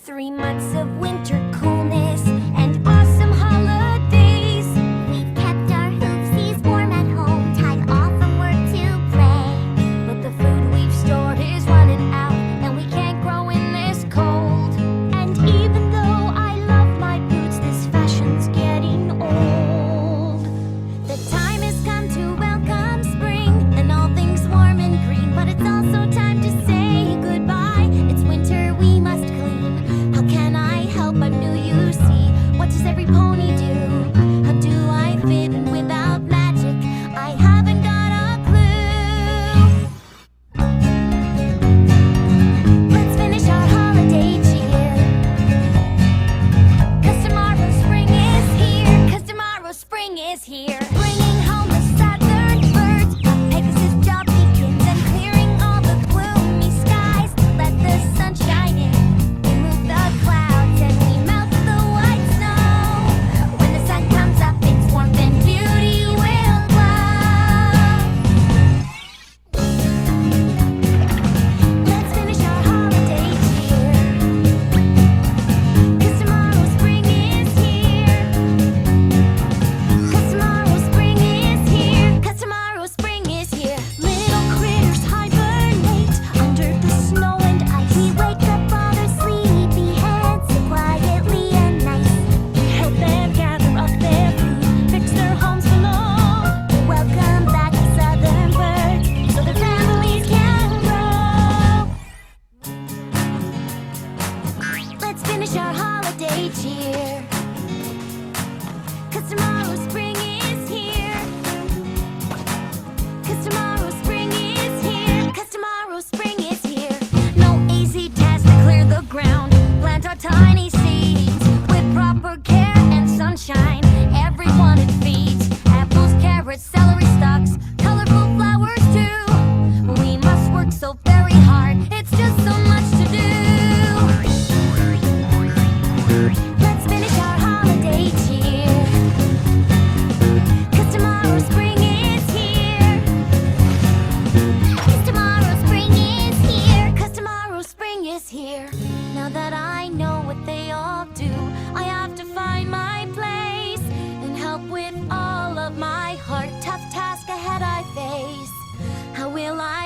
3 months of winter coolness and awesome holidays. We've kept our hoofsies warm at home, time off from work to play. But the food we've stored is running out, and we can't grow in this cold. And even though I love my boots, this fashion's getting old. The time has come to welcome spring and all things warm and green, but it's also time to say goodbye. It's winter, we must clean. How can I help? I'm new, you see. What does every pony do? How do I fit in without magic? I haven't got a clue. Let's finish our holiday cheer, 'cause tomorrow spring is here. 'Cause tomorrow spring is here. Bringing home the southern birds, a Pegasus job begins, and clearing all the gloomy skies. Let the sun shine in, remove the clouds, and we melt the white snow. When the sun comes up, its warmth and beauty will glow. Let's finish our holiday cheer, 'cause tomorrow spring is here. 'Cause tomorrow spring is here. 'Cause tomorrow spring is here. Little critters hibernate under the snow and ice. We wake up all their sleepy heads so quietly and nice. We help them gather up their food, fix their homes below. We welcome back the southern birds so their families can grow. Let's finish our holiday cheer, 'cause tomorrow spring is here. 'Cause tomorrow spring is here. 'Cause tomorrow spring is here. No easy task to clear the ground, plant our tiny seeds with proper care and sunshine. Everyone it feeds. Apples, carrots, celery stalks, colorful flowers too. We must work so very hard, it's just so much to do. Let's finish our holiday cheer, 'cause tomorrow spring is here. 'Cause tomorrow spring is here. 'Cause tomorrow spring is here. Now that I know what they all do, I have to find my place and help with all of my heart. Tough task ahead I face. How will I